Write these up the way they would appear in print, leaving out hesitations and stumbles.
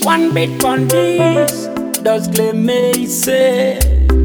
One bit on this, does claim me say,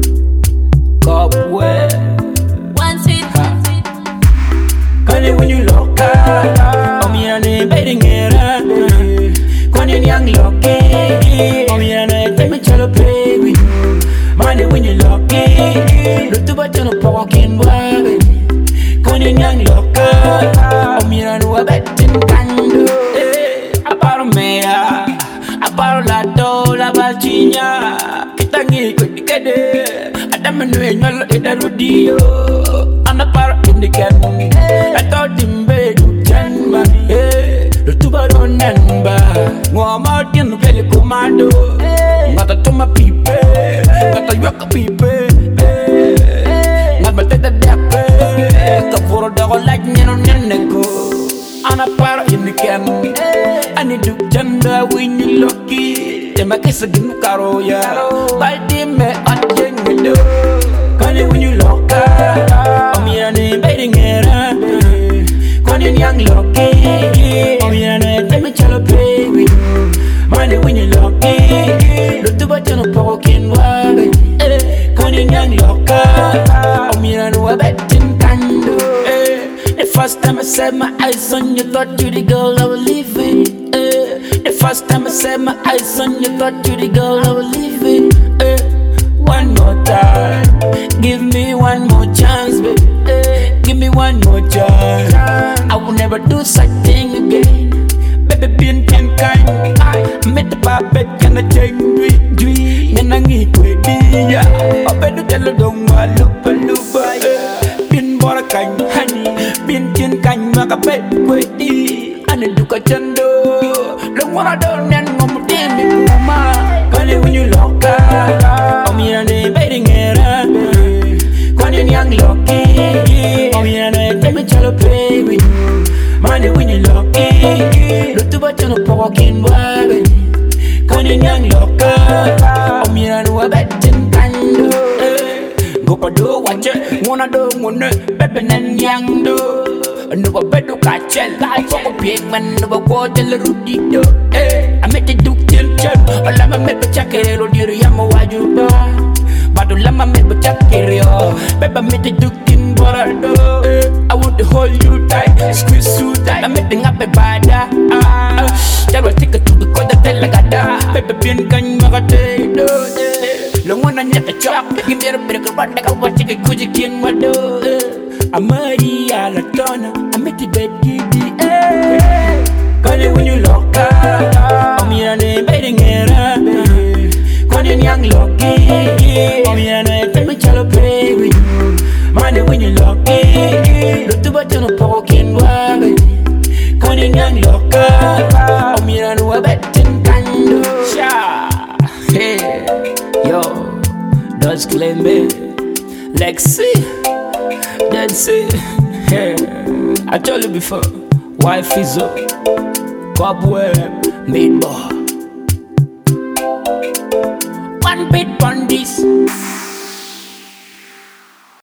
cobweb. One seat. Can you when you look at, oh me and a betting era, when you're young lucky, oh me and a take me to play with you. Money when you lucky, look to button of walking wagon. When you're young lucky, oh me and a betting candle. About me, about la dola bacinya, kita ngikut kede. Ada menu yang nyolok di radio, anak para indikan. Atau timbe dujan ba, lu tu baru namba. Ngomong dia nu beli komando, ngata cuma pipe, ngata yuak pipe, ngata tidak dape, kafuro dah like nyenon nyeneko. Anak para indikan, ani dujan dah winyi loki. Tema kesa gin karo ya, baldi me adjeng do. Kani when you look at, oh me ane betting era. Kani young lucky, oh me ane take me to play with you. Money when you lucky, look to button of walking wagon. Kani young lucky, oh me ane wa betting candle. The first time I set my eyes on you, thought you the girl I was leaving. The first time I set my eyes on you, thought you the girl I was leaving. One more time, give me one more chance, baby. Give me one more chance. I will never do such thing again. Baby, being kind, I met the puppet, can I take me? And I need to be ya. I better tell her, don't want lupa. Bin bora kind, honey. Bin kind, maka bet kwedi. Ane duka chando. Don't wanna do nan ngomu demi kuma. Kali when you look at, oh me ane betting era. Kali young lucky, oh me ane take me to play with you. Money when you lucky, look to button up walking wagon. Kali young lucky, oh me ane wa betting candle. Go pa do watch it, wanna do money, baby nan young do. No bedu kacel, fuck a big man, no go tell Rudy do. I met the Duke till Chen, or Lama met the Chakero, Yama Wajuba. But Lama met the Chakero, Peppa met the Duke in Borado. I want to hold you tight, squeeze you tight. I'm meeting up a bada. That will take it to the court, tell Lagada. Peppa Pin can Magate. Long one and yet a chop, give me a bit of a like I want to get Kuji King Mado. I'm Maria Latona, I'm at the bed, Kani when you look at, oh me ane betting era. Kani young lucky, oh me ane take me to play with you. Money when you lucky, look to button of walking wagon. Kani young lucky, oh me ane wa betting candle. Sha, hey, yo, does claim me, Lexi. That's it. Hey, I told you before. Wife is up. Cobweb, meatball. One bit on this.